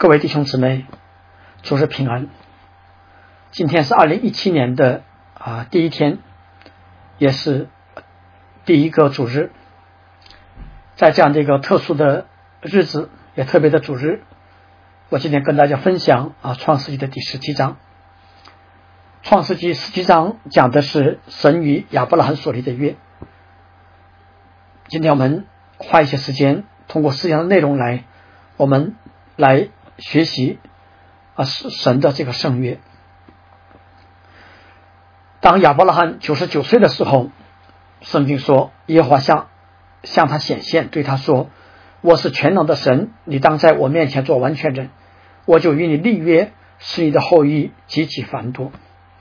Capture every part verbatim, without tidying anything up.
各位弟兄姊妹，主日平安。今天是二零一七年的啊第一天，也是第一个主日。在这样的一个特殊的日子，也特别的主日，我今天跟大家分享啊创世纪的第十七章。创世纪十七章讲的是神与亚伯拉罕所立的约。今天我们花一些时间，通过思想的内容来，我们来学习啊神的这个圣约。当亚伯拉罕九十九岁的时候，圣经说耶和华向向他显现，对他说：我是全能的神，你当在我面前做完全人，我就与你立约，使你的后裔极其繁多。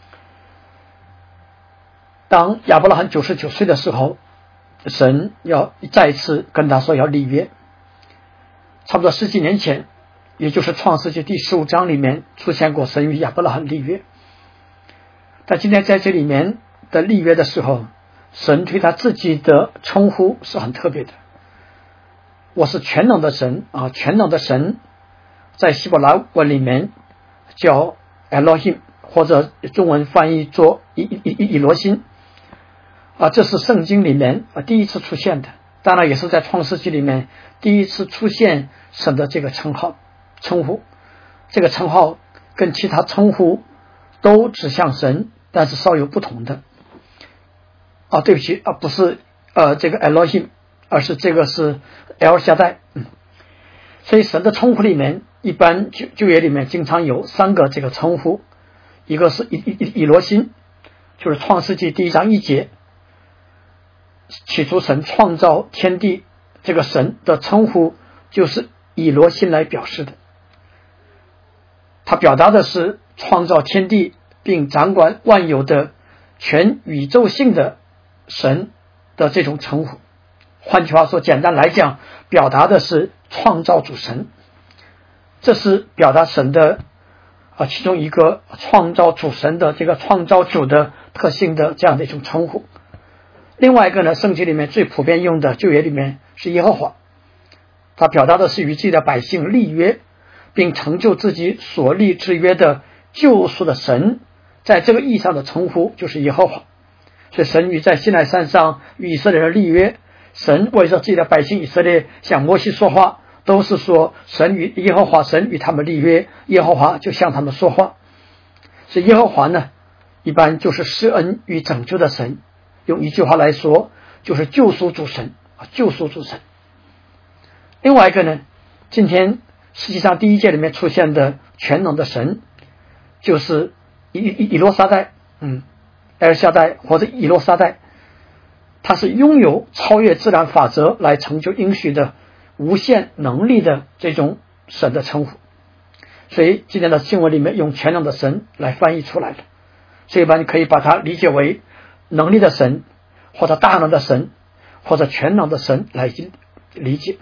当亚伯拉罕九十九岁的时候，神要再一次跟他说要立约。差不多十几年前，也就是创世纪第十五章里面出现过神与亚伯拉罕立约。但今天在这里面的立约的时候，神对他自己的称呼是很特别的。我是全能的神啊，全能的神在希伯来文里面叫 Elohim， 或者中文翻译作以以以以罗辛啊，这是圣经里面啊第一次出现的，当然也是在创世纪里面第一次出现神的这个称号称呼。这个称号跟其他称呼都指向神，但是稍有不同的啊，对不起啊，不是呃这个 Elohim， 而是这个是 El Shaddai。嗯，所以神的称呼里面，一般旧旧约里面经常有三个这个称呼，一个是以以以罗辛，就是创世纪第一章一节，起初神创造天地，这个神的称呼就是以罗辛来表示的，它表达的是创造天地并掌管万有的全宇宙性的神的这种称呼。换句话说，简单来讲，表达的是创造主神，这是表达神的啊其中一个创造主神的这个创造主的特性的这样的一种称呼。另外一个呢，圣经里面最普遍用的旧约里面是耶和华，它表达的是与自己的百姓立约，并成就自己所立之约的救赎的神，在这个意义上的称呼就是耶和华。所以神与在西奈山上与以色列人立约，神为着自己的百姓以色列向摩西说话，都是说神与耶和华神与他们立约，耶和华就向他们说话。所以耶和华呢，一般就是施恩与拯救的神，用一句话来说，就是救赎主神啊，救赎主神。另外一个呢，今天实际上第一节里面出现的全能的神，就是以以以罗撒代，嗯，埃尔夏代或者以罗撒代，他是拥有超越自然法则来成就应许的无限能力的这种神的称呼。所以今天的经文里面用全能的神来翻译出来的，所以吧，你可以把它理解为能力的神，或者大能的神，或者全能的神来理解。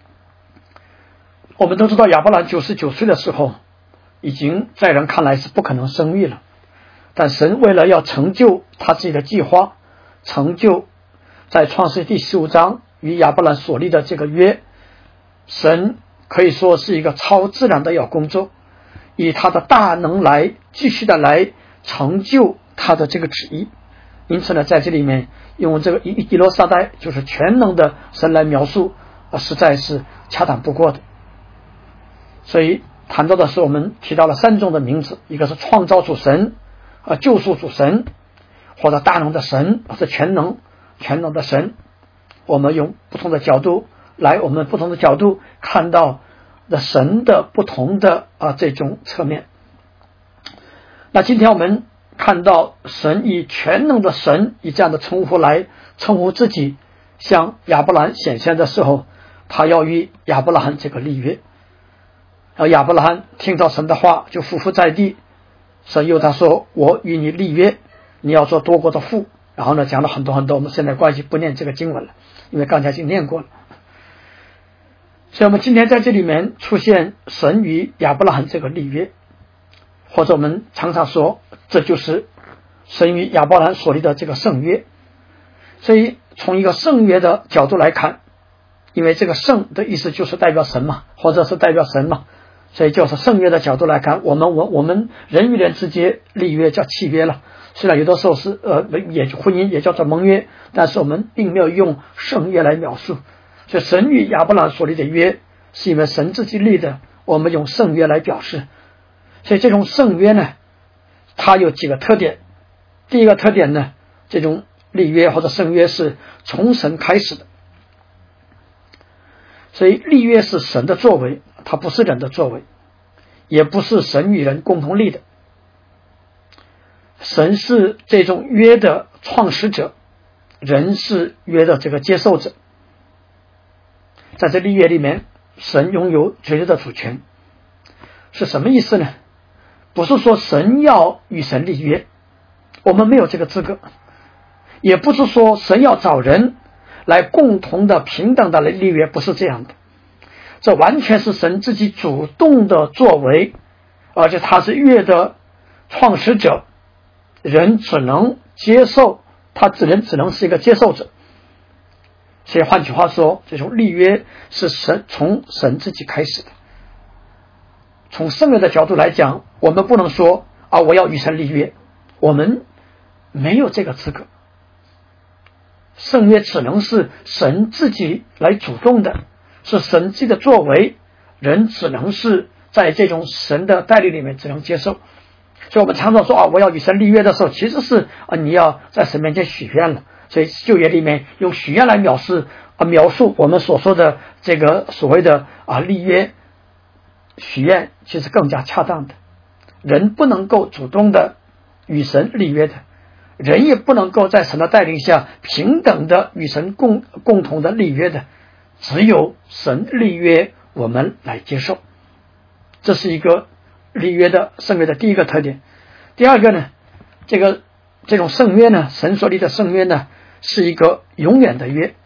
我们都知道亚伯兰九十九岁的时候，已经在人看来是不可能生育了，但神为了要成就他自己的计划，成就在创世第十五章与亚伯兰所立的这个约，神可以说是一个超自然的要工作，以他的大能来继续的来成就他的这个旨意。因此呢，在这里面用这个以以罗撒代，就是全能的神来描述，啊，实在是恰当不过的。所以谈到的是我们提到了三种的名字，一个是创造主神啊，救赎主神，或者大能的神，或者全能全能的神。我们用不同的角度来，我们不同的角度看到的神的不同的啊这种侧面。那今天我们看到神以全能的神以这样的称呼来称呼自己，向亚伯兰显现的时候，他要与亚伯拉罕这个立约。而亚伯拉罕听到神的话就匍匐在地，神又他说我与你立约，你要做多国的父。然后呢讲了很多很多，我们现在关系不念这个经文了，因为刚才已经念过了。所以我们今天在这里面出现神与亚伯拉罕这个立约，或者我们常常说这就是神与亚伯拉罕所立的这个圣约。所以从一个圣约的角度来看，因为这个圣的意思就是代表神嘛，或者是代表神嘛， 所以就是圣约的角度来看，我们我我们人与人之间立约叫契约了，虽然有的时候是呃也婚姻也叫做盟约，但是我们并没有用圣约来描述。所以神与亚伯兰所立的约是因为神自己立的，我们用圣约来表示。所以这种圣约呢，它有几个特点。第一个特点呢，这种立约或者圣约是从神开始的，所以立约是神的作为，它不是人的作为，也不是神与人共同立的。神是这种约的创始者，人是约的这个接受者。在这立约里面，神拥有绝对的主权。是什么意思呢？不是说神要与神立约，我们没有这个资格，也不是说神要找人来共同的平等的来立约，不是这样的。这完全是神自己主动的作为，而且他是约的创始者，人只能接受，他只能只能是一个接受者。所以换句话说，这种立约是神从神自己开始的。从圣约的角度来讲，我们不能说啊，我要与神立约，我们没有这个资格。圣约只能是神自己来主动的，是神自己的作为，人只能是在这种神的带领里面只能接受。所以我们常常说啊，我要与神立约的时候，其实是啊你要在神面前许愿了。所以旧约里面用许愿来描述啊描述我们所说的这个所谓的啊立约许愿，其实更加恰当的。人不能够主动的与神立约的，人也不能够在神的带领下平等的与神共共同的立约的，只有神立约我们来接受。这是一个立约的圣约的第一个特点。第二个呢，这个这种圣约呢，神所立的圣约呢，是一个永远的约。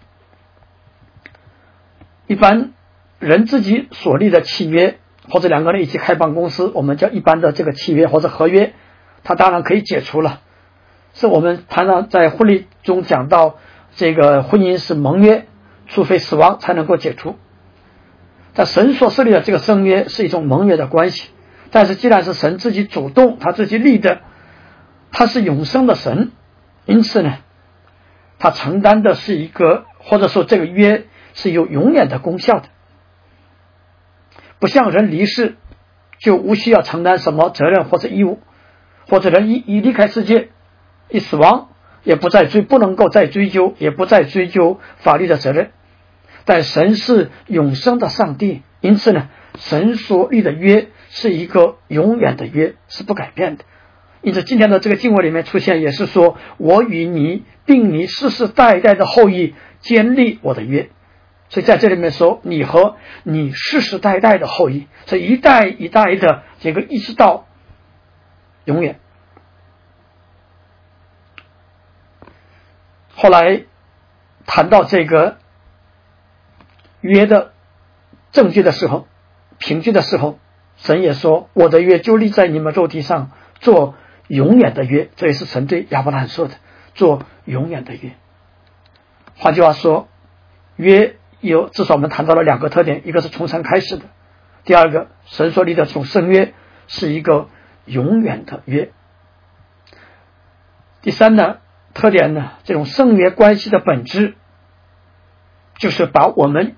一般人自己所立的契约，或者两个人一起开办公司，我们叫一般的这个契约或者合约，它当然可以解除了。是我们常常在婚礼中讲到，这个婚姻是盟约，除非死亡才能够解除。但神所设立的这个圣约是一种盟约的关系，但是既然是神自己主动他自己立的，他是永生的神，因此呢，他承担的是一个，或者说这个约是有永远的功效的。不像人离世就无需要承担什么责任或者义务，或者人一一离开世界一死亡，也不再追不能够再追究，也不再追究法律的责任。但神是永生的上帝，因此呢，神所立的约是一个永远的约，是不改变的。因此今天的这个经文里面出现，也是说我与你并你世世代代的后裔坚立我的约。所以在这里面说你和你世世代代的后裔，所以一代一代的这个一直到永远。后来谈到这个约的证据的时候，凭据的时候，神也说我的约就立在你们肉体上，做永远的约。这也是神对亚伯拉罕说的，做永远的约。换句话说，约有至少我们谈到了两个特点，一个是从神开始的，第二个神所立的这种圣约是一个永远的约。第三呢特点呢，这种圣约关系的本质就是把我们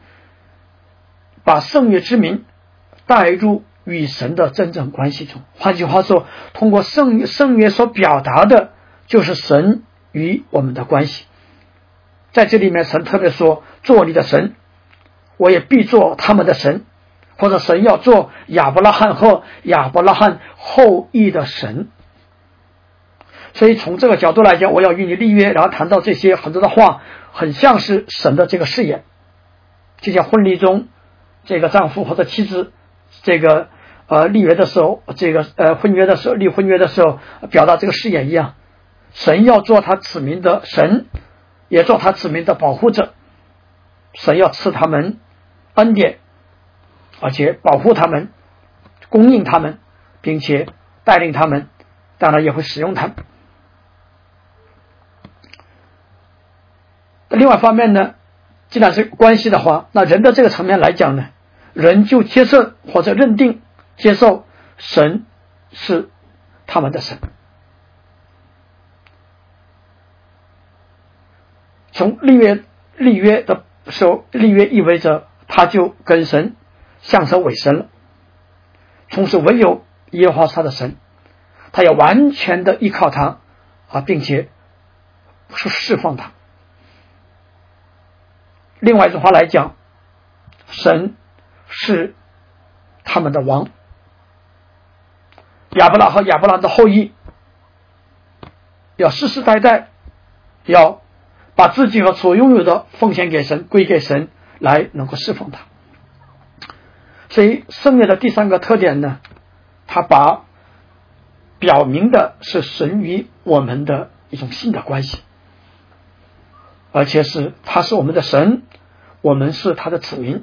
把圣约之名带入与神的真正关系中。换句话说，通过圣圣约所表达的就是神与我们的关系。在这里面神特别说，做你的神，我也必做他们的神，或者神要做亚伯拉罕和亚伯拉罕后裔的神。所以从这个角度来讲，我要与你立约，然后谈到这些很多的话，很像是神的这个誓言。就像婚礼中这个丈夫或者妻子这个呃立约的时候，这个呃婚约的时候立婚约的时候表达这个誓言一样，神要做他子民的神，也做他子民的保护者。神要赐他们恩典，而且保护他们，供应他们，并且带领他们，当然也会使用他们。另外一方面呢，既然是关系的话，那人的这个层面来讲呢， 人就接受或者认定接受神是他们的神。从立约立约的时候，立约意味着他就跟神相守为神了，从此唯有耶和华是他的神，他要完全的依靠他啊，并且是释放他。另外一句话来讲，神是他们的王，亚伯拉和亚伯拉的后裔要世世代代要把自己和所拥有的奉献给神，归给神，来能够释放他。所以圣约的第三个特点呢，它把表明的是神与我们的一种新的关系，而且是他是我们的神，我们是他的子民，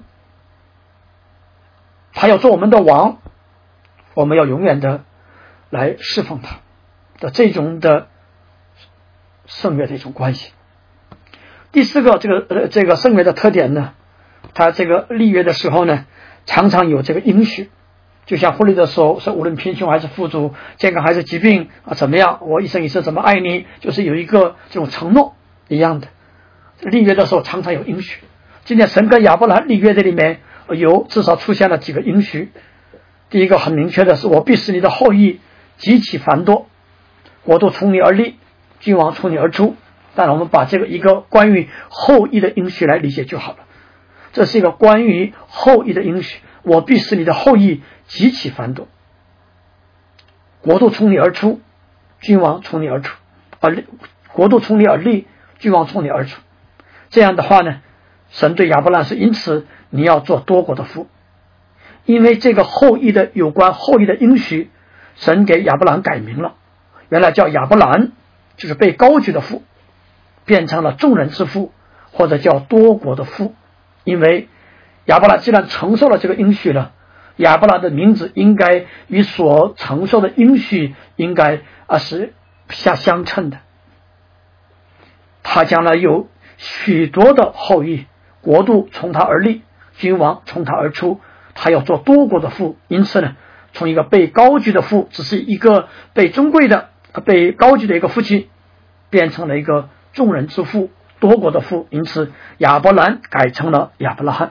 他要做我们的王，我们要永远的来释放他的这种的圣约的一种关系。第四个这个呃这个圣约的特点呢，他这个立约的时候呢，常常有这个应许，就像婚礼的时候说，无论贫穷还是富足，健康还是疾病啊，怎么样，我一生一世怎么爱你，就是有一个这种承诺一样的。立约的时候常常有应许。今天神跟亚伯拉罕立约的里面有至少出现了几个应许。第一个很明确的是，我必使你的后裔极其繁多，国度从你而立，君王从你而出。当然我们把这个一个关于后裔的应许来理解就好了。这是一个关于后裔的应许，我必使你的后裔极其繁多，国度从你而出，君王从你而出，而国度从你而立，君王从你而出。这样的话呢，神对亚伯兰是因此你要做多国的父，因为这个后裔的有关后裔的应许，神给亚伯兰改名了，原来叫亚伯兰，就是被高举的父，变成了众人之父，或者叫多国的父。因为亚伯兰既然承受了这个应许了，亚伯兰的名字应该与所承受的应许应该啊是相相称的。他将来有许多的后裔，国度从他而立，君王从他而出，他要做多国的父。因此呢，从一个被高举的父，只是一个被尊贵的被高举的一个父亲，变成了一个众人之父，多国的父。因此亚伯兰改成了亚伯拉罕。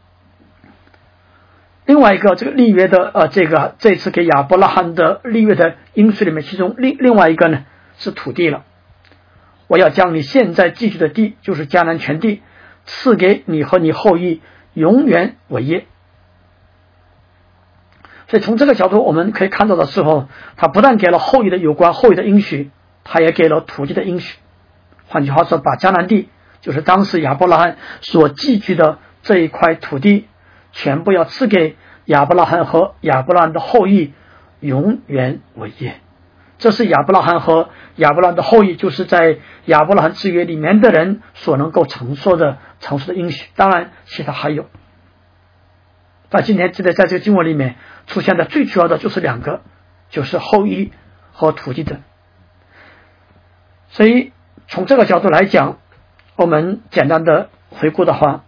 另外一个这个立约的呃，这个这次给亚伯拉罕的立约的因素里面，其中另另外一个呢是土地了。我要将你现在寄居的地，就是迦南全地，赐给你和你后裔，永远为业。所以从这个角度我们可以看到的时候，他不但给了后裔的有关后裔的应许，他也给了土地的应许。换句话说，把迦南地，就是当时亚伯拉罕所寄居的这一块土地，全部要赐给亚伯拉罕和亚伯拉罕的后裔，永远为业。这是亚伯拉罕和亚伯拉罕的后裔，就是在亚伯拉罕之约里面的人所能够承受的承受的应许。当然其他还有，但今天记得在这个经文里面出现的最主要的就是两个，就是后裔和土地的。所以从这个角度来讲，我们简单的回顾的话，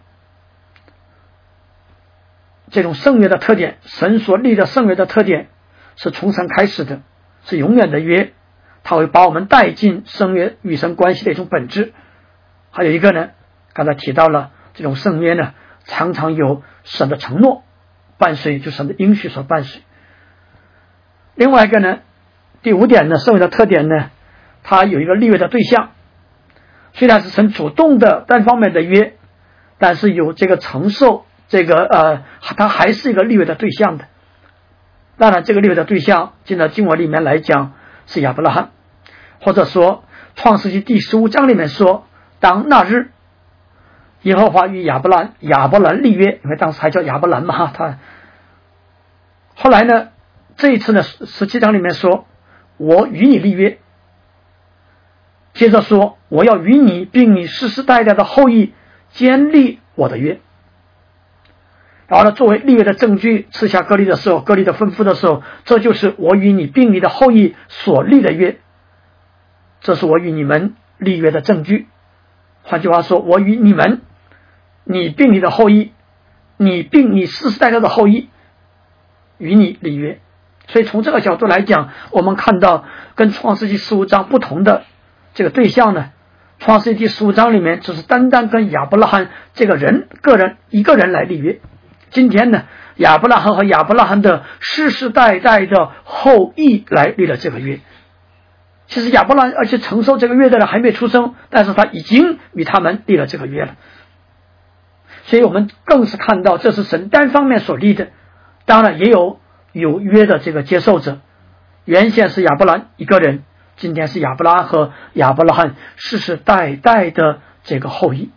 这种圣约的特点，神所立的圣约的特点是从神开始的，是永远的约，它会把我们带进圣约与神关系的一种本质。还有一个呢，刚才提到了这种圣约呢，常常有神的承诺伴随，就神的应许所伴随。另外一个呢，第五点呢，圣约的特点呢，它有一个立约的对象，虽然是神主动的单方面的约，但是有这个承受这个呃，它还是一个立约的对象的。当然这个立约的对象进到经文里面来讲是亚伯拉罕，或者说创世纪第十五章里面说，当那日耶和华与亚伯兰亚伯兰立约，因为当时还叫亚伯兰嘛，他后来呢这一次呢十七章里面说，我与你立约，接着说我要与你并你世世代代的后裔坚立我的约。然后呢，作为立约的证据，赐下割礼的时候，割礼的吩咐的时候，这就是我与你并你的后裔所立的约，这是我与你们立约的证据。换句话说，我与你们，你并你的后裔， 你并你世世代代的后裔与你立约。所以从这个角度来讲，我们看到跟创世纪十五章不同的这个对象呢，创世纪第十五章里面只是单单跟亚伯拉罕这个人个人一个人来立约。今天呢，亚伯拉罕和亚伯拉罕的世世代代的后裔来立了这个约。其实亚伯拉罕而且承受这个约的人还没出生，但是他已经与他们立了这个约了。所以我们更是看到这是神单方面所立的，当然也有有约的这个接受者。原先是亚伯兰一个人，今天是亚伯拉罕和亚伯拉罕世世代代的这个后裔。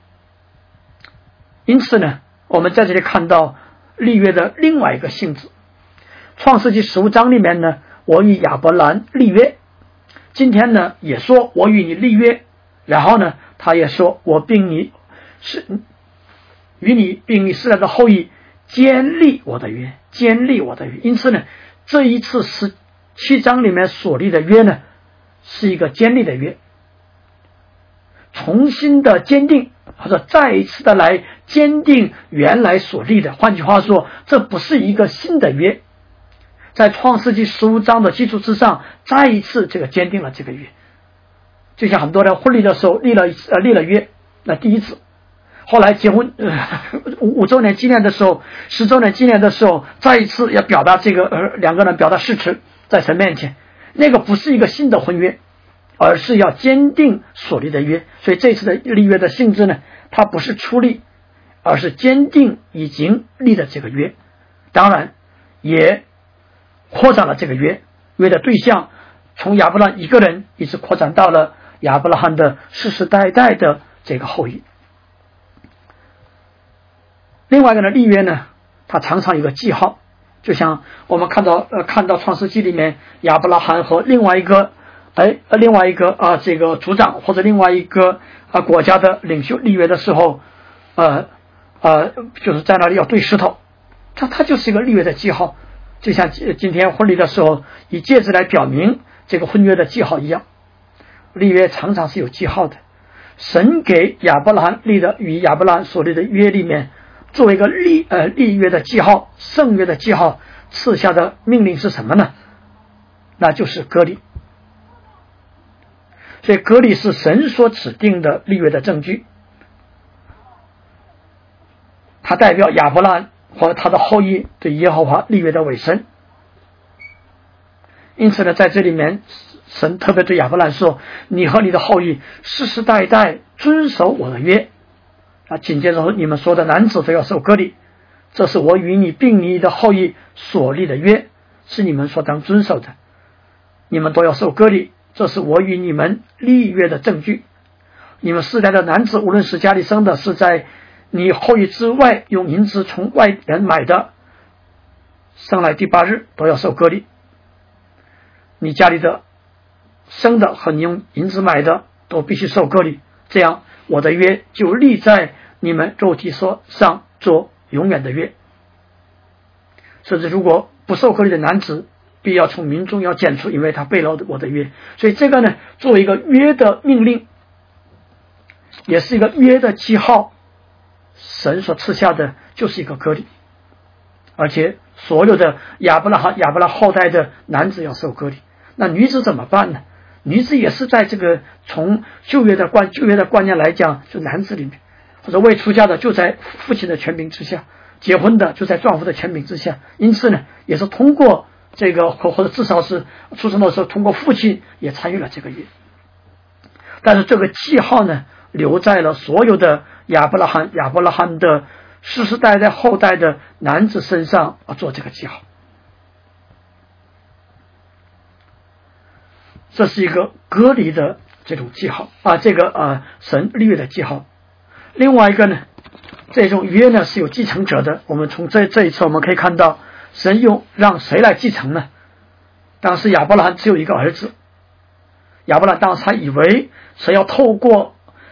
因此呢，我们在这里看到立约的另外一个性质。创世纪十五章里面呢，我与亚伯兰立约，今天呢也说我与你立约，然后呢他也说我并你是与你并你世代的后裔坚立我的约，坚立我的约。因此呢，这一次十七章里面所立的约呢，是一个坚立的约，重新的坚定，或者再一次的来坚定原来所立的。换句话说，这不是一个新的约，在创世纪十五章的基础之上，再一次这个坚定了这个约。就像很多人婚礼的时候立了呃立了约，那第一次。后来结婚呃五周年纪念的时候，十周年纪念的时候，再一次要表达这个呃两个人表达誓词在神面前，那个不是一个新的婚约，而是要坚定所立的约。所以这次的立约的性质呢，它不是初立，而是坚定已经立的这个约。当然也扩展了这个约，约的对象从亚伯拉罕一个人一直扩展到了亚伯拉罕的世世代代的这个后裔。另外一个呢，立约呢，它常常有个记号，就像我们看到呃看到创世纪里面亚伯拉罕和另外一个哎另外一个啊、呃、这个族长或者另外一个啊、呃、国家的领袖立约的时候，呃呃就是在那里要对石头，它它就是一个立约的记号，就像今天婚礼的时候以戒指来表明这个婚约的记号一样。立约常常是有记号的，神给亚伯拉罕立的与亚伯拉罕所立的约里面，作为一个立呃立约的记号，圣约的记号，赐下的命令是什么呢？那就是割礼。所以割礼是神所指定的立约的证据，它代表亚伯拉罕和他的后裔对耶和华立约的委身。因此呢，在这里面神特别对亚伯拉罕说，你和你的后裔世世代代遵守我的约啊，紧接着说，你们说的男子都要受割礼，这是我与你并你的后裔所立的约，是你们所当遵守的，你们都要受割礼，这是我与你们立约的证据。你们世代的男子，无论是家里生的，是在你后裔之外用银子从外人买的，生来第八日都要受割礼。你家里的生的和你用银子买的都必须受割礼，这样我的约就立在你们肉体所上，做永远的约。甚至如果不受割礼的男子，必要从民中要剪除，因为他背了我的约。所以这个呢，作为一个约的命令，也是一个约的记号，神所赐下的就是一个割礼。而且所有的亚伯拉罕亚伯拉后代的男子要受割礼，那女子怎么办呢？女子也是在这个从旧约的观旧约的观念来讲，就男子里面，或者未出嫁的就在父亲的权柄之下，结婚的就在丈夫的权柄之下。因此呢，也是通过这个或或者至少是出生的时候通过父亲也参与了这个约。但是这个记号呢，留在了所有的亚伯拉罕亚伯拉罕的世世代代后代的男子身上啊，做这个记号。这是一个割礼的这种记号啊，这个啊神立约的记号。另外一个呢，这种约呢是有继承者的。我们从这这一次我们可以看到，神用让谁来继承呢？当时亚伯拉罕只有一个儿子，亚伯拉罕当时还以为神要透过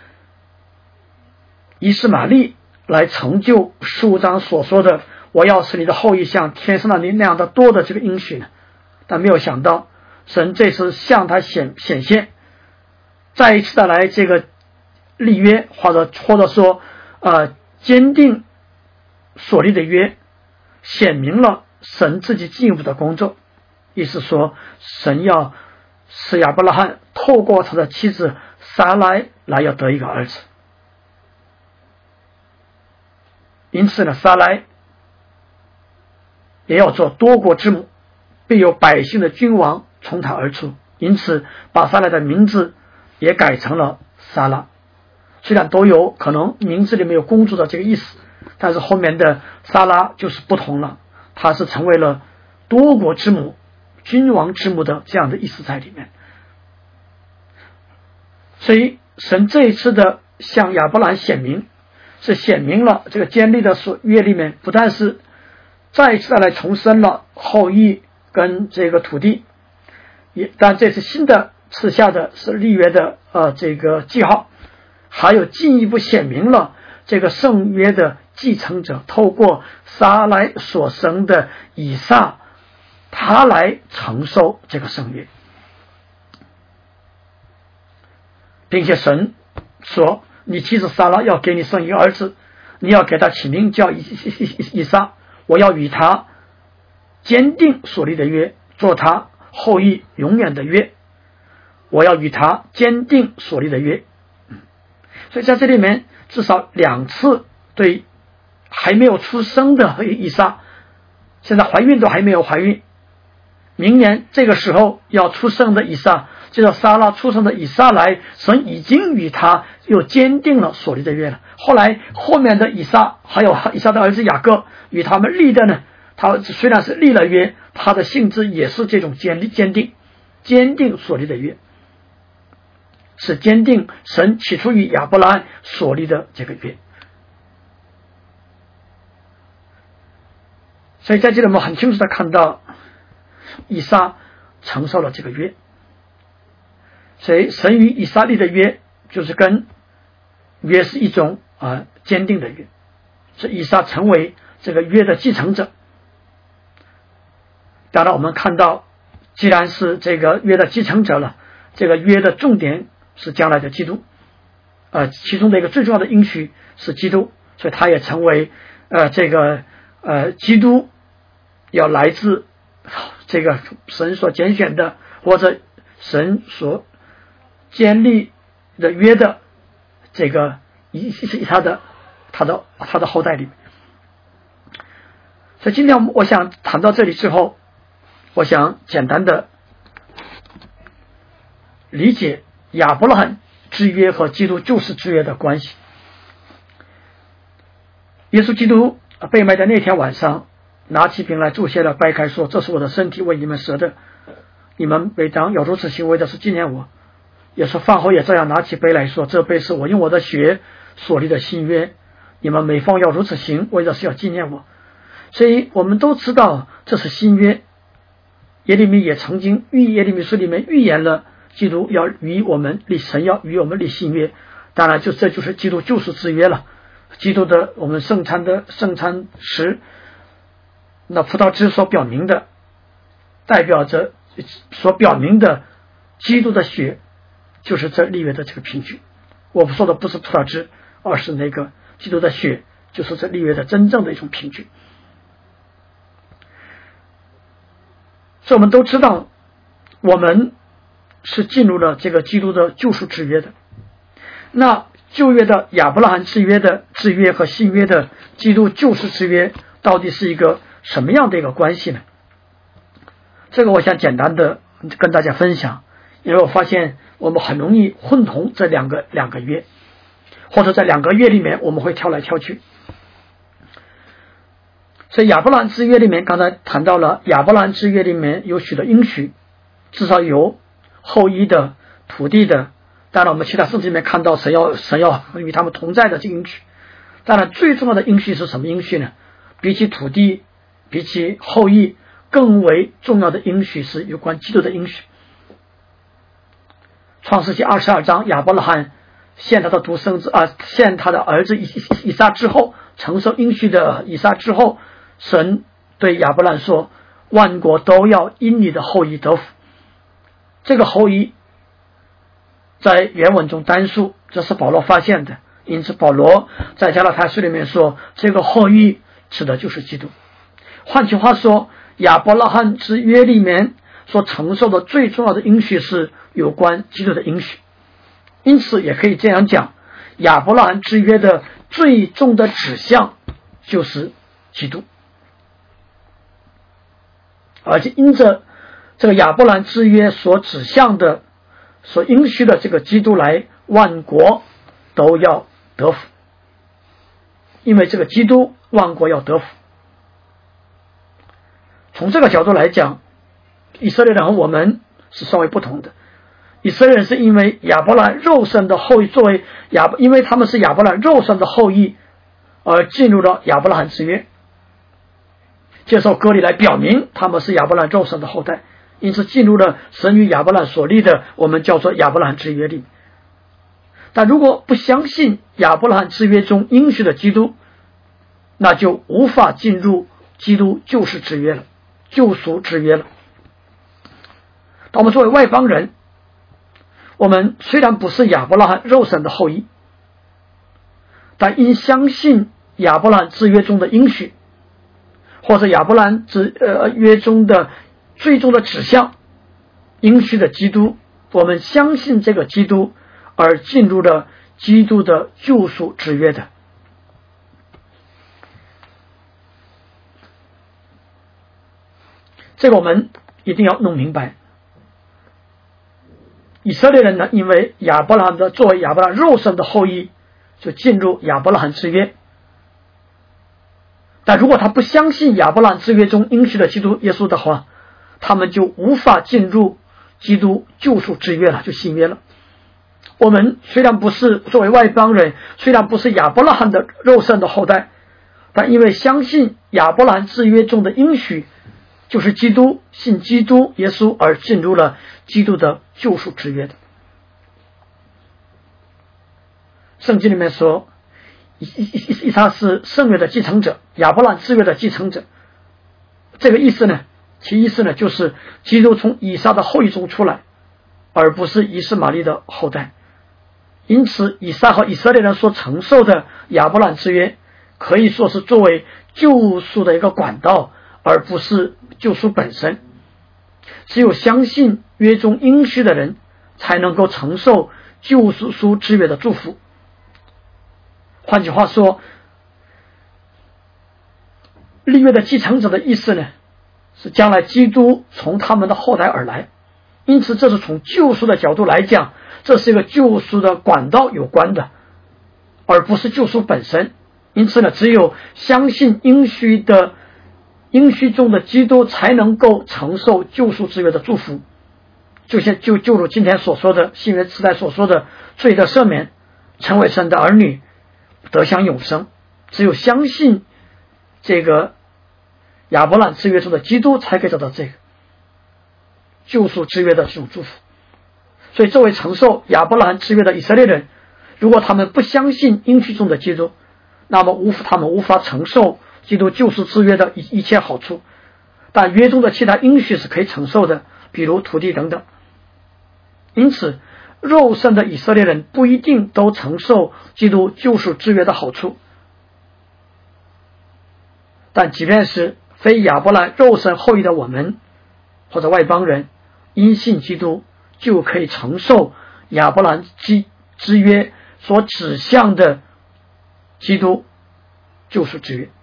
以实玛利来成就十五章所说的我要使你的后裔像天上的那样的多的这个应许呢，但没有想到神这次向他显显现，再一次的来这个立约，或者或者说呃坚定所立的约显明了神自己进一步的工作，意思说神要使亚伯拉罕透过他的妻子撒来来要得一个儿子。因此呢，撒来也要做多国之母，必有百姓的君王从他而出，因此把撒来的名字也改成了撒拉。虽然都有可能名字里面有公主的这个意思，但是后面的撒拉就是不同了，她是成为了多国之母、君王之母的这样的意思在里面。所以神这一次的向亚伯兰显明，是显明了这个坚立的约里面不但是再一次来重申了后裔跟这个土地，也但这次新的赐下的是立约的呃这个记号，还有进一步显明了这个圣约的继承者透过撒来所生的以撒，他来承受这个圣约，并且神说你妻子撒拉要给你生一个儿子，你要给他起名叫以以撒，我要与他坚定所立的约，做他后裔永远的约，我要与他坚定所立的约。所以在这里面至少两次对还没有出生的以撒，现在怀孕都还没有怀孕，明年这个时候要出生的以撒，就叫撒拉出生的以撒来，神已经与他又坚定了所立的约了。后来后面的以撒还有以撒的儿子雅各与他们立的呢，他虽然是立了约，他的性质也是这种坚立坚定坚定所立的约，是坚定神起初与亚伯拉罕所立的这个约。所以在这里我们很清楚的看到以撒承受了这个约，所以神与以撒立的约就是跟约是一种啊、呃、坚定的约，是以撒成为这个约的继承者。当然我们看到既然是这个约的继承者了，这个约的重点是将来的基督，呃，其中的一个最重要的应许是基督，所以他也成为呃这个呃基督要来自这个神所拣选的或者神所建立的约的这个以他的他的他的后代里面。所以今天我想谈到这里之后，我想简单的理解亚伯拉罕之约和基督救世之约的关系。耶稣基督被卖的那天晚上，拿起饼来祝谢了，掰开说：“这是我的身体，为你们舍的，你们每当要如此行为的是纪念我。”也说饭后也这样拿起杯来说：“这杯是我用我的血所立的新约，你们每逢要如此行，为的是要纪念我。”所以我们都知道这是新约。耶利米也曾经预耶利米书里面预言了基督要与我们立神要与我们立新约，当然就这就是基督救赎之约了。基督的我们圣餐的圣餐时，那葡萄汁所表明的，代表着所表明的基督的血，就是这立约的这个凭据。我们说的不是葡萄汁，而是那个基督的血，就是这立约的真正的一种凭据。所以我们都知道，我们是进入了这个基督的救赎之约的。那旧约的亚伯拉罕之约的之约和新约的基督救赎之约，到底是一个什么样的一个关系呢？这个我想简单的跟大家分享，因为我发现我们很容易混同这两个两个约，或者在两个约里面我们会跳来跳去。所以亚伯拉罕之约里面，刚才谈到了亚伯拉罕之约里面有许多应许，至少有后裔的、土地的，当然我们其他圣经里面看到神要神要与他们同在的这个应许。当然最重要的应许是什么应许呢？比起土地，比起后裔，更为重要的应许是有关基督的应许。创世纪二十二章，亚伯拉罕献他的独生子啊，献他的儿子以以撒之后，承受应许的以撒之后，神对亚伯兰说：“万国都要因你的后裔得福。”这个后裔在原文中单数，这是保罗发现的，因此保罗在加拉太书里面说，这个后裔指的就是基督。换句话说，亚伯拉罕之约里面所承受的最重要的应许是有关基督的应许，因此也可以这样讲，亚伯拉罕之约的最终的指向就是基督，而且因着这个亚伯拉罕之约所指向的所应许的这个基督来，万国都要得福，因为这个基督万国要得福。从这个角度来讲，以色列人和我们是稍微不同的。以色列人是因为亚伯兰肉身的后裔，作为亚因为他们是亚伯兰肉身的后裔而进入了亚伯拉罕之约，接受割礼来表明他们是亚伯兰肉身的后代，因此进入了神与亚伯兰所立的我们叫做亚伯拉罕之约里。但如果不相信亚伯拉罕之约中应许的基督，那就无法进入基督救世之约了，救赎之约了。但我们作为外邦人，我们虽然不是亚伯拉罕肉身的后裔，但因相信亚伯拉罕之约中的应许，或者亚伯拉罕之呃约中的最终的指向应许的基督，我们相信这个基督而进入了基督的救赎之约的。这个我们一定要弄明白。以色列人呢，因为亚伯拉罕的作为亚伯拉罕肉身的后裔，就进入亚伯拉罕之约。但如果他不相信亚伯拉罕之约中应许的基督耶稣的话，他们就无法进入基督救赎之约了，就新约了。我们虽然不是作为外邦人，虽然不是亚伯拉罕的肉身的后代，但因为相信亚伯拉罕之约中的应许就是基督，信基督耶稣而进入了基督的救赎之约的。圣经里面说，以撒是圣约的继承者，亚伯拉罕之约的继承者。这个意思呢，其意思呢，就是基督从以撒的后裔中出来，而不是以实玛利的后代。因此，以撒和以色列人所承受的亚伯拉罕之约，可以说是作为救赎的一个管道，而不是救赎本身。只有相信约中应许的人，才能够承受救赎之约的祝福。换句话说，立约的继承者的意思呢，是将来基督从他们的后代而来。因此，这是从救赎的角度来讲，这是一个救赎的管道有关的，而不是救赎本身。因此呢，只有相信应许的应许中的基督，才能够承受救赎之约的祝福。就像就就如今天所说的新约时代所说的罪的赦免，成为神的儿女，得享永生。只有相信这个亚伯拉罕之约中的基督，才可以得到这个救赎之约的这种祝福。所以作为承受亚伯拉罕之约的以色列人，如果他们不相信应许中的基督，那么无他们无法承受基督救赎之约的一一切好处。但约中的其他应许是可以承受的，比如土地等等。因此，肉身的以色列人不一定都承受基督救赎之约的好处。但即便是非亚伯兰肉身后裔的我们，或者外邦人，因信基督，就可以承受亚伯兰之约所指向的基督救赎之约。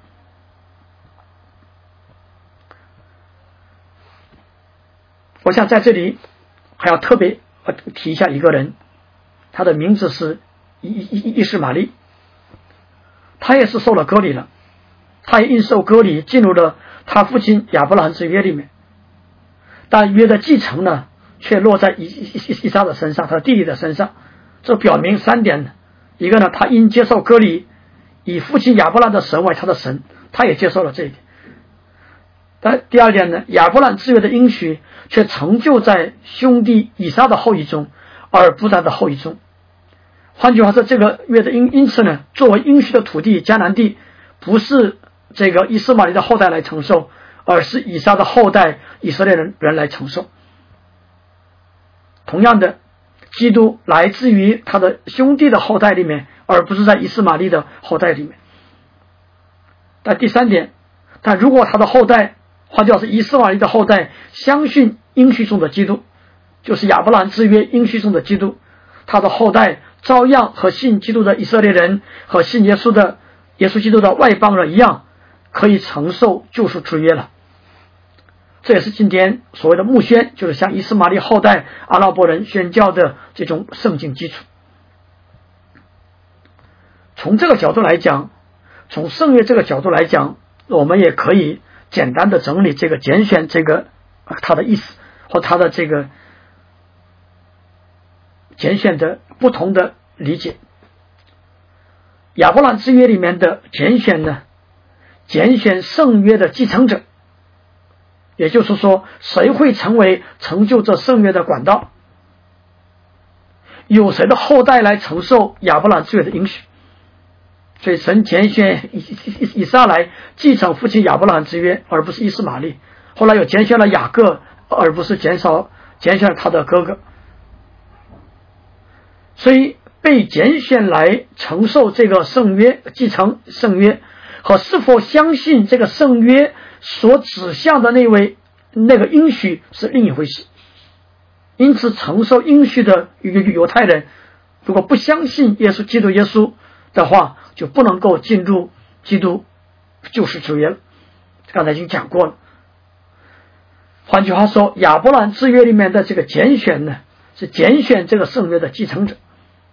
我想在这里还要特别提一下一个人，他的名字是伊伊伊实玛利，他也是受了割礼了，他也因受割礼进入了他父亲亚伯拉罕之约里面，但约的继承呢，却落在以以撒的身上，他的弟弟的身上。这表明三点呢：一个呢，他因接受割礼，以父亲亚伯拉罕的神为他的神，他也接受了这一点。但第二点呢，亚伯拉罕之约的应许却成就在兄弟以撒的后裔中，而不在他的后裔中。换句话说，这个约的因因此呢，作为应许的土地迦南地，不是这个以实玛利的后代来承受，而是以撒的后代以色列人人来承受。同样的，基督来自于他的兄弟的后代里面，而不是在以实玛利的后代里面。 但第三点，但如果他的后代，换句话说以斯玛利的后代相信应许中的基督，就是亚伯兰之约应许中的基督，他的后代照样和信基督的以色列人和信耶稣的耶稣基督的外邦人一样，可以承受救赎之约了。这也是今天所谓的牧宣，就是向以斯玛利后代阿拉伯人宣教的这种圣经基础。从这个角度来讲，从圣约这个角度来讲，我们也可以简单的整理这个拣选这个它的意思，或它的这个拣选的不同的理解。亚伯兰之约里面的拣选呢，拣选圣约的继承者，也就是说谁会成为成就这圣约的管道，有谁的后代来承受亚伯兰之约的应许。所以神拣选以撒来继承父亲亚伯兰之约，而不是以斯玛利。后来又拣选了雅各，而不是减少拣选了他的哥哥。所以被拣选来承受这个圣约，继承圣约，和是否相信这个圣约所指向的那位那个应许是另一回事。因此承受应许的犹太人，如果不相信耶稣基督耶稣的话，就不能够进入基督救赎之约了。刚才已经讲过了。换句话说，亚伯兰之约里面的这个拣选呢，是拣选这个圣约的继承者。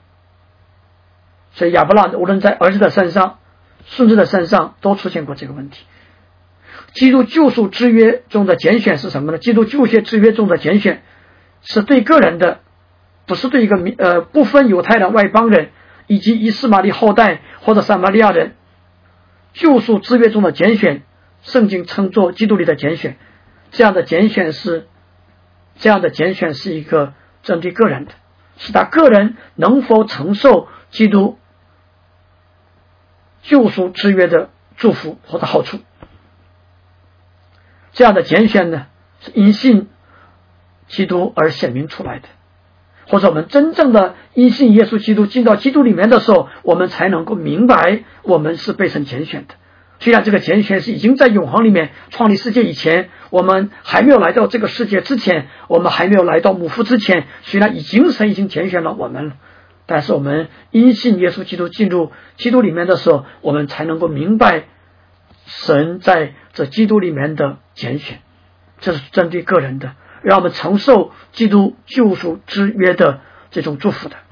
所以亚伯兰无论在儿子的身上、孙子的身上都出现过这个问题。基督救赎之约中的拣选是什么呢？基督救赎之约中的拣选是对个人的，不是对一个呃不分犹太人、外邦人以及以斯玛利后代或者撒玛利亚人。救赎之约中的拣选，圣经称作基督里的拣选。这样的拣选是这样的拣选是一个针对个人的，是他个人能否承受基督救赎之约的祝福或者好处。这样的拣选呢，是因信基督而显明出来的，或者我们真正的因信耶稣基督进到基督里面的时候，我们才能够明白我们是被神拣选的。虽然这个拣选是已经在永恒里面，创立世界以前，我们还没有来到这个世界之前，我们还没有来到母腹之前，虽然已经神已经拣选了我们了，但是我们因信耶稣基督进入基督里面的时候，我们才能够明白神在这基督里面的拣选。这是针对个人的，让我们承受基督救赎之约的这种祝福的。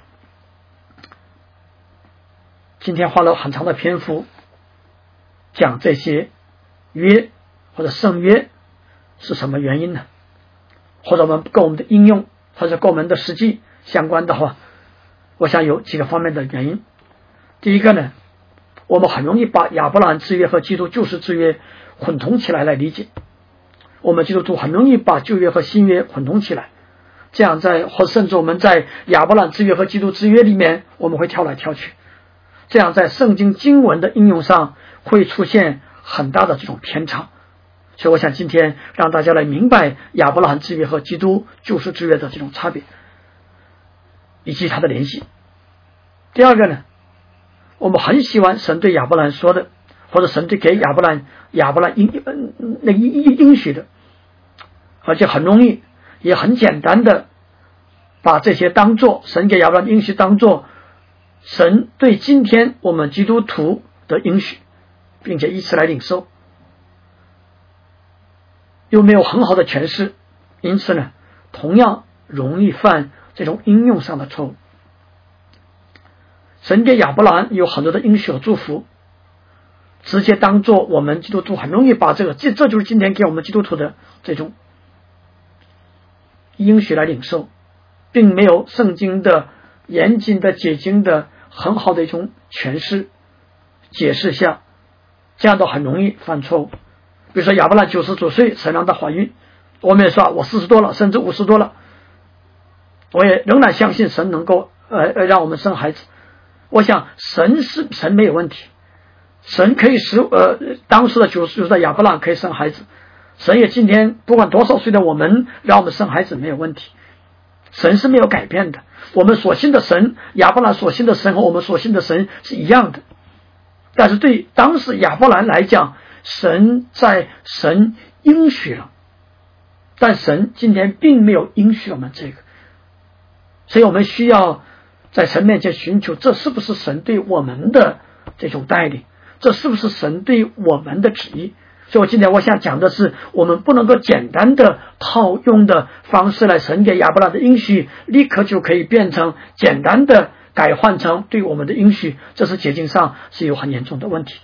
今天花了很长的篇幅讲这些约或者圣约是什么原因呢？或者我们跟我们的应用或者跟我们的实际相关的话，我想有几个方面的原因。第一个呢，我们很容易把亚伯兰之约和基督救赎之约混同起来来理解。我们基督徒很容易把旧约和新约混同起来，这样在或甚至我们在亚伯兰之约和基督之约里面，我们会跳来跳去，这样在圣经经文的应用上会出现很大的这种偏差。所以我想今天让大家来明白亚伯兰之约和基督救赎之约的这种差别以及它的联系。第二个呢，我们很喜欢神对亚伯兰说的，或者神对给亚伯兰亚伯兰应那个应许的，而且很容易也很简单的把这些当作神给亚伯兰应许，当作神对今天我们基督徒的应许，并且以此来领受，又没有很好的诠释，因此呢，同样容易犯这种应用上的错误。神给亚伯兰有很多的应许和祝福，直接当作我们基督徒很容易把这个这这就是今天给我们基督徒的这种应许来领受，并没有圣经的严谨的解经的很好的一种诠释解释下，这样都很容易犯错误。比如说亚伯兰九十九岁神让她怀孕，我们也说我四十多了甚至五十多了，我也仍然相信神能够呃让我们生孩子。我想神是神没有问题，神可以使呃当时的九十九岁的亚伯兰可以生孩子，神也今天不管多少岁的我们让我们生孩子没有问题，神是没有改变的。我们所信的神，亚伯兰所信的神和我们所信的神是一样的。 但是对当时亚伯兰来讲，神在神应许了，但神今天并没有应许我们这个，所以我们需要在神面前寻求，这是不是神对我们的这种带领，这是不是神对我们的旨意。所以我今天我想讲的是，我们不能够简单的套用的方式来神给亚伯拉的应许，立刻就可以变成简单的改换成对我们的应许，这是解经上是有很严重的问题。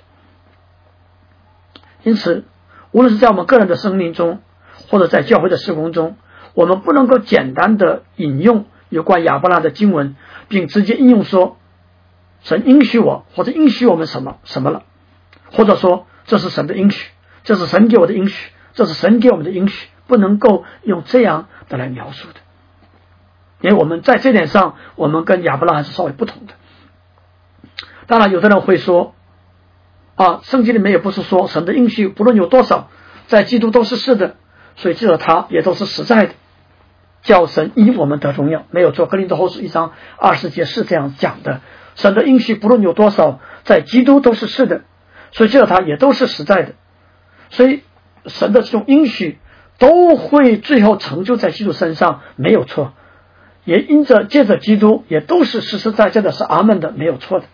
因此无论是在我们个人的生命中，或者在教会的事工中，我们不能够简单的引用有关亚伯拉的经文，并直接应用说神应许我，或者应许我们什么什么了，或者说这是神的应许，这是神给我的应许，这是神给我们的应许，不能够用这样的来描述的。因为我们在这点上，我们跟亚伯拉罕是稍微不同的。当然有的人会说啊，圣经里面也不是说神的应许不论有多少，在基督都是是的，所以记得他也都是实在的，叫神因我们得荣耀，没有错。哥林多后书一章二十节是这样讲的，神的应许不论有多少，在基督都是是的，所以记得他也都是实在的，所以神的这种应许都会最后成就在基督身上，没有错，也因着借着基督也都是实实在在的，是阿们的，没有错的。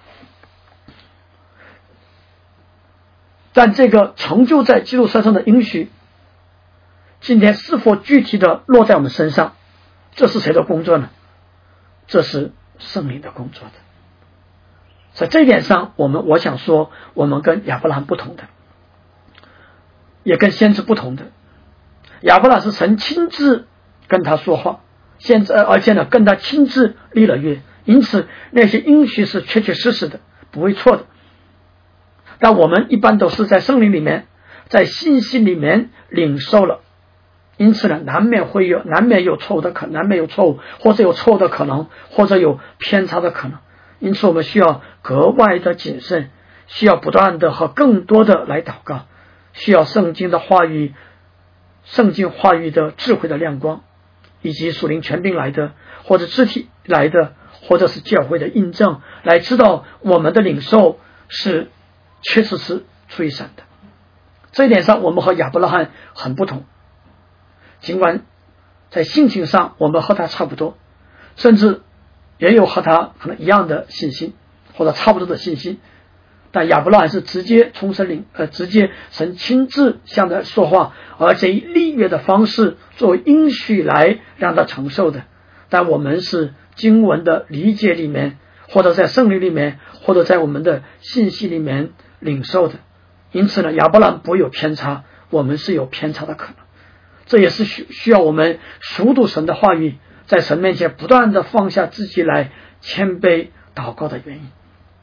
但这个成就在基督身上的应许，今天是否具体的落在我们身上，这是谁的工作呢？这是圣灵的工作的。在这一点上，我们我想说，我们跟亚伯拉罕不同的，也跟先知不同的。亚伯拉罕是神亲自跟他说话，现在而且呢跟他亲自立了约，因此那些应许是确确实实的，不会错的。但我们一般都是在圣灵里面，在信息里面领受了，因此呢难免会有难免有错误的可能，难免有错误，或者有错误的可能，或者有偏差的可能。因此我们需要格外的谨慎，需要不断的和更多的来祷告，需要圣经的话语，圣经话语的智慧的亮光，以及属灵权柄来的，或者肢体来的，或者是教会的印证，来知道我们的领受是确实是出于神的。这一点上我们和亚伯拉罕很不同，尽管在性情上我们和他差不多，甚至也有和他可能一样的信心，或者差不多的信心，但亚伯拉罕是直接从神领呃，直接神亲自向他说话，而且以立约的方式作为应许来让他承受的。但我们是经文的理解里面，或者在圣灵里面，或者在我们的信息里面领受的。因此呢，亚伯拉罕不会有偏差，我们是有偏差的可能。这也是需需要我们熟读神的话语，在神面前不断的放下自己来谦卑祷告的原因。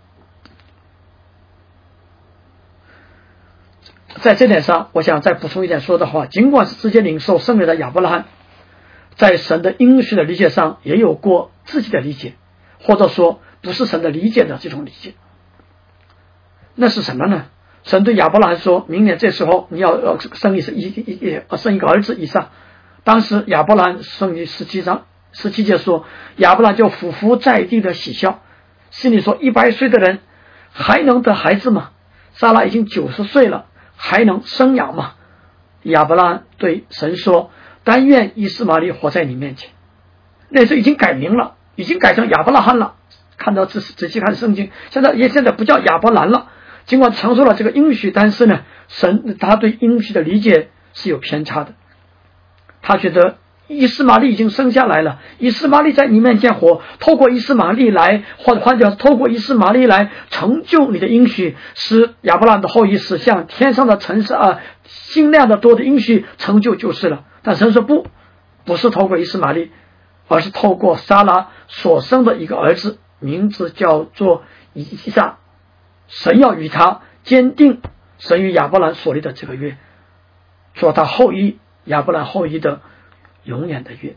在这点上我想再补充一点说的话，尽管是直接领受圣灵的亚伯拉罕，在神的应许的理解上也有过自己的理解，或者说不是神的理解的这种理解。那是什么呢？神对亚伯拉罕说，明年这时候你要生一一生一个儿子以撒。当时亚伯拉罕生于十七章十七节说，亚伯拉罕就俯伏在地的喜笑，心里说，一百岁的人还能得孩子吗？撒拉已经九十岁了，还能生养吗？亚伯拉罕对神说，但愿以斯玛利活在你面前。那时候已经改名了，已经改成亚伯拉罕了。看到仔仔细看圣经，现在也现在不叫亚伯兰了。尽管承受了这个应许，但是呢，神他对应许的理解是有偏差的。他觉得以斯玛利已经生下来了，以斯玛利在你面前活，透过以斯玛利来，或者换句话说，透过以斯玛利来成就你的应许，使亚伯拉罕的后裔是像天上的尘沙啊，星亮的多的应许成就就是了。但神说不，不是透过以斯玛利，而是透过撒拉所生的一个儿子，名字叫做以撒。神要与他坚定神与亚伯兰所立的这个约，做他后裔亚伯兰后裔的永远的约。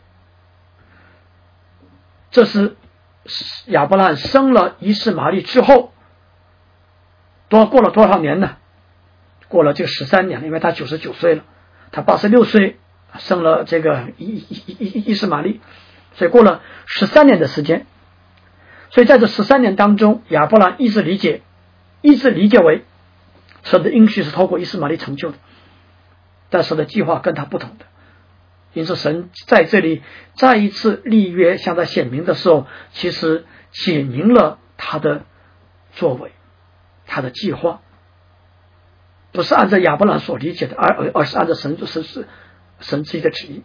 这是亚伯兰生了以实玛利之后多过了多少年呢？过了这个十三年，因为他九十九岁了，他八十六岁生了这个以以实玛利，所以过了十三年的时间。所以在这十三年当中，亚伯兰一直理解一直理解为神的应许是透过以斯玛利成就的，但神的计划跟他不同的。因此神在这里再一次立约向他显明的时候，其实解明了他的作为，他的计划不是按照亚伯兰所理解的，而而是按照神神神自己的旨意。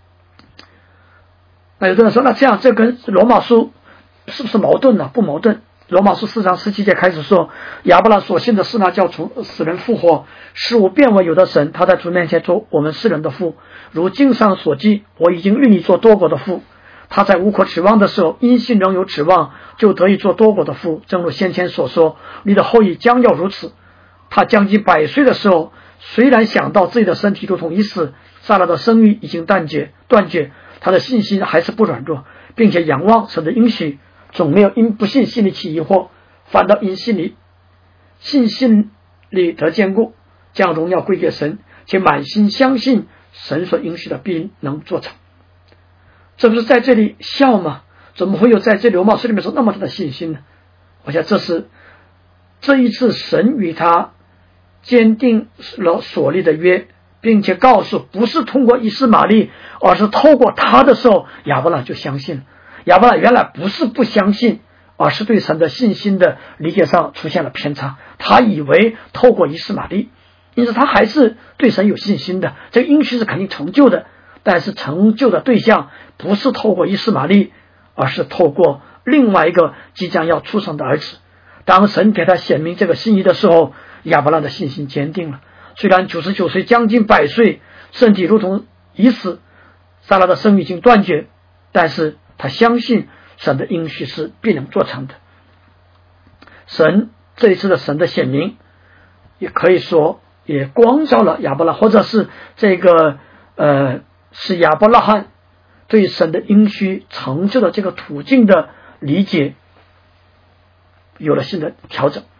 那有的人说，那这样这跟罗马书是不是矛盾呢？不矛盾。罗马书四章十七节开始说，亚伯兰所信的是那叫从死人复活，使我变为有的神，他在主面前做我们世人的父，如经上所记，我已经立你做多国的父。他在无可指望的时候，因信仍有指望，就得以做多国的父。正如先前所说，你的后裔将要如此。他将近百岁的时候，虽然想到自己的身体如同已死，撒拉的生育已经断绝断绝，他的信心还是不软弱，并且仰望神的应许，总没有因不信心里起疑惑，反倒因信里信心里得坚固，将荣耀归给神，且满心相信神所应许的必能做成。这不是在这里笑吗？怎么会有在这罗马书里面说那么大的信心呢？我想这是这一次神与他坚定了所立的约，并且告诉不是通过以斯玛利，而是透过他的时候，亚伯兰就相信了。亚伯兰原来不是不相信，而是对神的信心的理解上出现了偏差，他以为透过以斯玛利，因此他还是对神有信心的，这个应许是肯定成就的，但是成就的对象不是透过以斯玛利，而是透过另外一个即将要出生的儿子。当神给他显明这个心意的时候，亚伯兰的信心坚定了。虽然九十九岁将近百岁，身体如同已死，撒拉的生命已经断绝，但是他相信神的应许是必能做成的。神这一次的神的显明，也可以说也光照了亚伯拉，或者是这个呃，是亚伯拉罕对神的应许成就的这个途径的理解有了新的调整。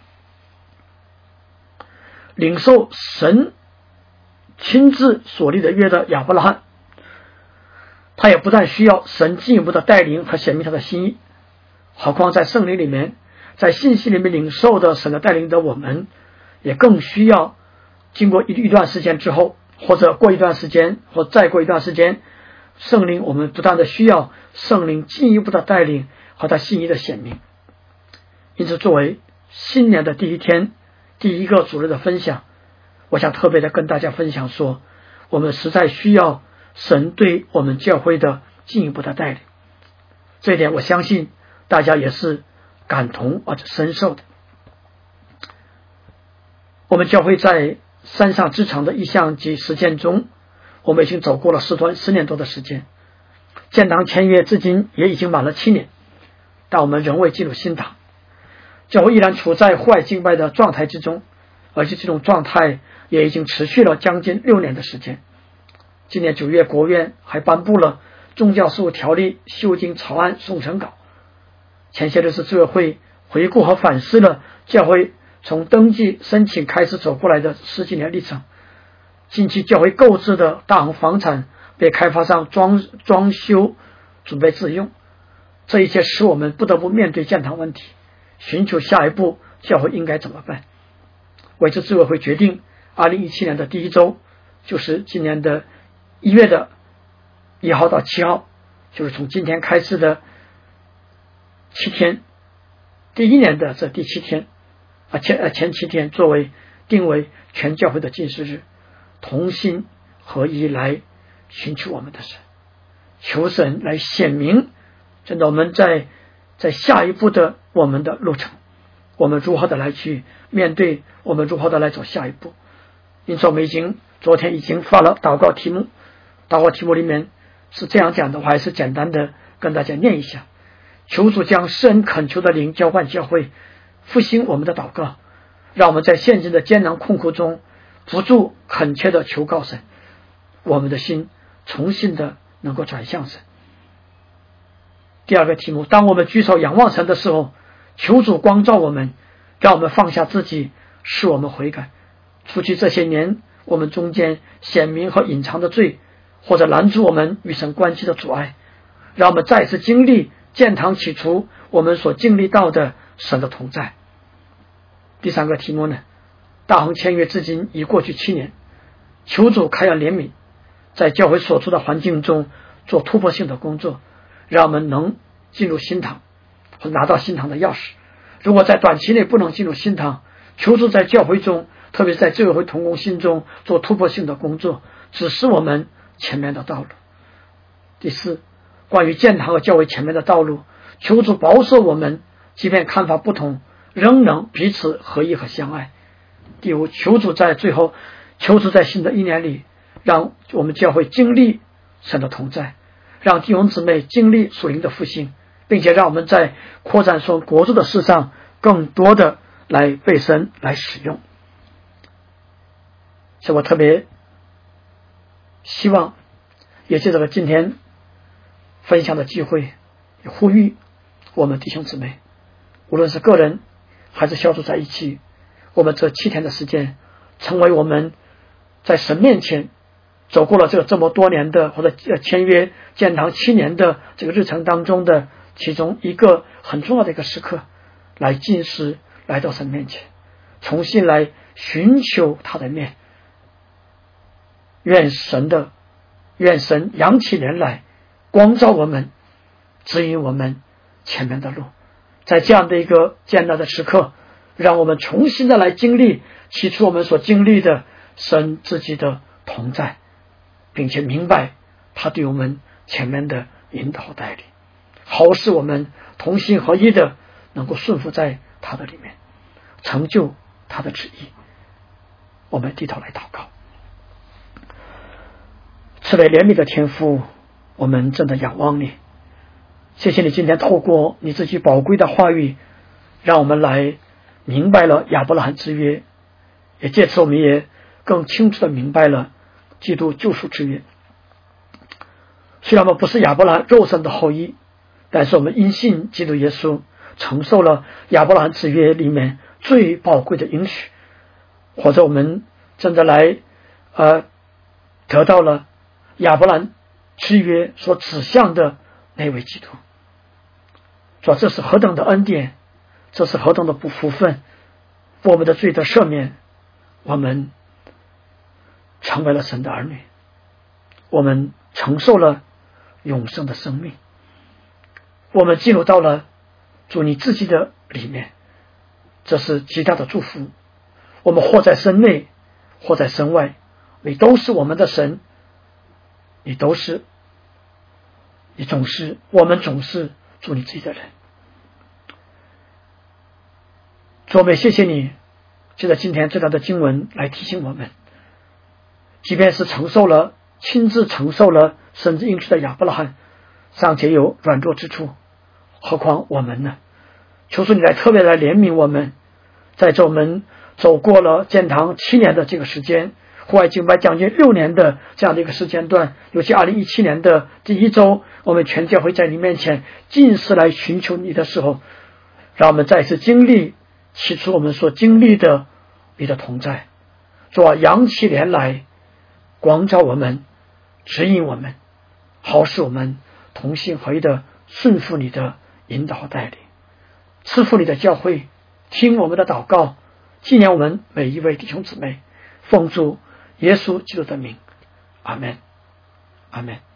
领受神亲自所立的约的亚伯拉罕，他也不但需要神进一步的带领和显明他的心意，何况在圣灵里面，在信息里面领受的神的带领的我们，也更需要经过一一段时间之后，或者过一段时间，或再过一段时间，圣灵我们不断的需要圣灵进一步的带领和他心意的显明。因此作为新年的第一天，第一个主日的分享，我想特别的跟大家分享说，我们实在需要神对我们教会的进一步的带领。这一点我相信大家也是感同而且深受的。我们教会在山上之城的意向及实践中，我们已经走过了十多十年多的时间，建堂签约至今也已经满了七年，但我们仍未进入新堂。教会依然处在户外敬拜的状态之中，而且这种状态也已经持续了将近六年的时间。今年九月，国务院还颁布了宗教事务条例修订草案送审稿。前些日子，居委会回顾和反思了教会从登记申请开始走过来的十几年历程。近期教会购置的大恒房产被开发商装装修准备自用，这一切使我们不得不面对建堂问题，寻求下一步教会应该怎么办。为此，居委会决定二零一七年的第一周，就是今年的一月的一号到七号，就是从今天开始的七天，第一年的这第七天啊前呃前七天，作为定为全教会的禁食日，同心合一来寻求我们的神，求神来显明真的我们在在下一步的我们的路程，我们如何的来去面对，我们如何的来走下一步。因此我们已经昨天已经发了祷告题目，祷告题目里面是这样讲的，我还是简单的跟大家念一下。求主将施恩恳求的灵浇灌教会，复兴我们的祷告，让我们在现今的艰难困苦中不住恳切的求告神，我们的心重新的能够转向神。第二个题目，当我们举手仰望神的时候，求主光照我们，让我们放下自己，使我们悔改，除去这些年我们中间显明和隐藏的罪，或者拦阻我们与神关系的阻碍，让我们再次经历建堂起初我们所经历到的神的同在。 第三个题目呢，大恒签约至今已过去七年，求主开恩怜悯，在教会所处的环境中做突破性的工作，让我们能进入新堂或拿到新堂的钥匙。如果在短期内不能进入新堂，求主在教会中，特别是在这个会同工心中做突破性的工作，指示我们前面的道路。第四，关于建堂和教会前面的道路，求主保守我们，即便看法不同，仍能彼此合一和相爱。第五，求主在最后，求主在新的一年里，让我们教会经历神的同在，让弟兄姊妹经历属灵的复兴，并且让我们在扩展说国度的事上更多的来被神来使用。所以我特别希望也借这个今天分享的机会，也呼吁我们弟兄姊妹，无论是个人还是小组在一起，我们这七天的时间成为我们在神面前走过了这个这么多年的或者签约建堂七年的这个日程当中的其中一个很重要的一个时刻，来进食，来到神面前，重新来寻求他的面。愿神的愿神扬起脸来，光照我们，指引我们前面的路。在这样的一个艰难的时刻，让我们重新的来经历起初我们所经历的神自己的同在，并且明白他对我们前面的引导带领，好使我们同心合一的能够顺服在他的里面，成就他的旨意。我们低头来祷告。慈悲怜悯的天父，我们真的仰望你，谢谢你今天透过你自己宝贵的话语，让我们来明白了亚伯拉罕之约，也借此我们也更清楚的明白了基督救赎之约。虽然我们不是亚伯拉罕肉身的后裔，但是我们因信基督耶稣承受了亚伯拉罕之约里面最宝贵的应许，或者我们真的来呃得到了亚伯兰之约所指向的那位基督。说这是何等的恩典，这是何等的不福分，我们的罪的赦免，我们成为了神的儿女，我们承受了永生的生命，我们进入到了主你自己的里面，这是极大的祝福。我们或在身内或在身外，你都是我们的神，你都是你总是我们总是主你自己的人。主，我们谢谢你借着今天这段的经文来提醒我们，即便是承受了亲自承受了甚至应许的亚伯拉罕尚且有软弱之处，何况我们呢？求主你来特别来怜悯我们，在这我们走过了建堂七年的这个时间，户外敬拜将近六年的这样的一个时间段，尤其二零一七年的第一周，我们全教会在你面前尽是来寻求你的时候，让我们再次经历起初我们所经历的你的同在。主啊，扬起脸来，光照我们，指引我们，好使我们同心合一的顺服你的引导带领，赐福你的教会，听我们的祷告，纪念我们每一位弟兄姊妹，奉主耶稣基督的名，阿们，阿们。